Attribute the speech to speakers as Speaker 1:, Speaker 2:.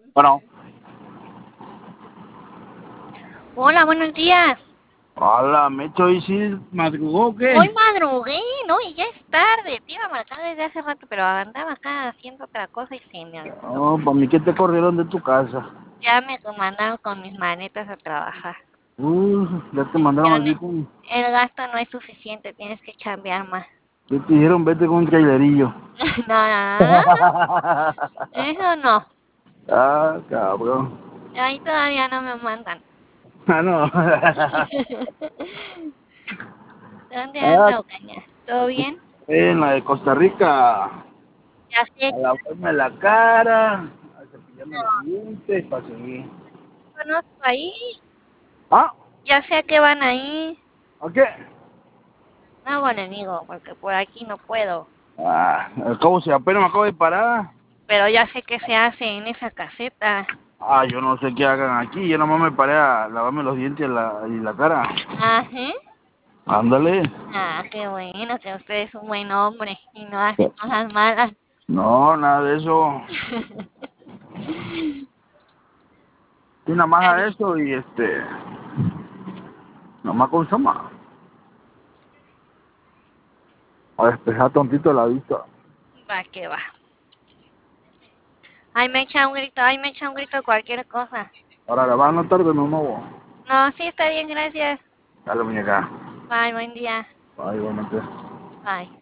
Speaker 1: Bueno,
Speaker 2: Hola, buenos días.
Speaker 1: hola, Mecho, ¿y si madrugó o qué?
Speaker 2: Hoy madrugué, ¿no? Y ya es tarde. Te iba a marcar desde hace rato, pero andaba acá haciendo otra cosa y se me olvidó.
Speaker 1: No, para mí que te corrieron de tu casa.
Speaker 2: Ya me mandaron con mis manetas a trabajar.
Speaker 1: Ya te
Speaker 2: Me
Speaker 1: mandaron
Speaker 2: dijeron,
Speaker 1: así con...
Speaker 2: el gasto no es suficiente, tienes que chambear más.
Speaker 1: Ya te dijeron, vete con un trailerillo.
Speaker 2: No, no, no, eso no.
Speaker 1: Ah, cabrón.
Speaker 2: Ahí todavía no me mandan.
Speaker 1: Ah, no.
Speaker 2: ¿Dónde
Speaker 1: Ah,
Speaker 2: anda, Ocaña? ¿Todo
Speaker 1: aquí
Speaker 2: bien?
Speaker 1: en la de Costa Rica.
Speaker 2: Ya sé,
Speaker 1: A lavarme la cara, a cepillarme los dientes, para seguir.
Speaker 2: conozco ahí.
Speaker 1: ¿Ah?
Speaker 2: Ya sé a qué van ahí.
Speaker 1: ¿A qué?
Speaker 2: No, bueno, digo, porque por aquí no puedo.
Speaker 1: Ah, ¿cómo se apenas me acabo de parar?
Speaker 2: Pero ya sé qué se hace en esa caseta.
Speaker 1: Ah, yo no sé qué hagan aquí, yo nomás me paré a lavarme los dientes y la cara.
Speaker 2: Ajá.
Speaker 1: Ándale.
Speaker 2: Ah, qué bueno, que usted es un buen hombre y no hace cosas malas.
Speaker 1: No, nada de eso. Y nada más
Speaker 2: Está
Speaker 1: a
Speaker 2: bien.
Speaker 1: eso y nada más con Sama. A despejar tontito la vista.
Speaker 2: Va que va. Ay, me echa un grito, ay, me echa un grito cualquier cosa.
Speaker 1: Ahora la vas a anotar de nuevo.
Speaker 2: No, sí, está bien, gracias.
Speaker 1: Dale, muñeca.
Speaker 2: Bye, buen día.
Speaker 1: Ahí, igualmente.
Speaker 2: Bye.